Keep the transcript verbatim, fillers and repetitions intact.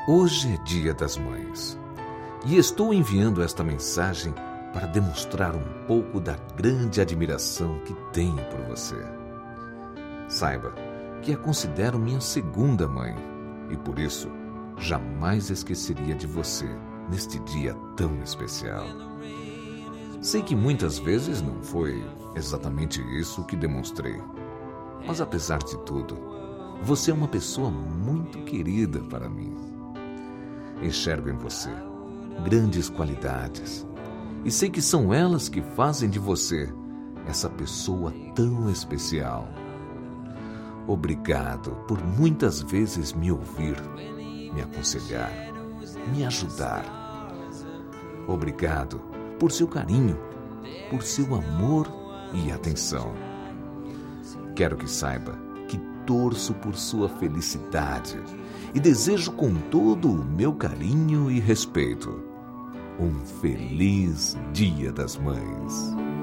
Hoje é Dia das Mães e estou enviando esta mensagem para demonstrar um pouco da grande admiração que tenho por você. Saiba que a considero minha segunda mãe e por isso jamais esqueceria de você neste dia tão especial. Sei que muitas vezes não foi exatamente isso que demonstrei, mas apesar de tudo, você é uma pessoa muito querida para mim. Enxergo em você grandes qualidades e sei que são elas que fazem de você essa pessoa tão especial. Obrigado por muitas vezes me ouvir, me aconselhar, me ajudar. Obrigado por seu carinho, por seu amor e atenção. Quero que saiba que torço por sua felicidade e desejo com todo o meu carinho e respeito um feliz Dia das Mães.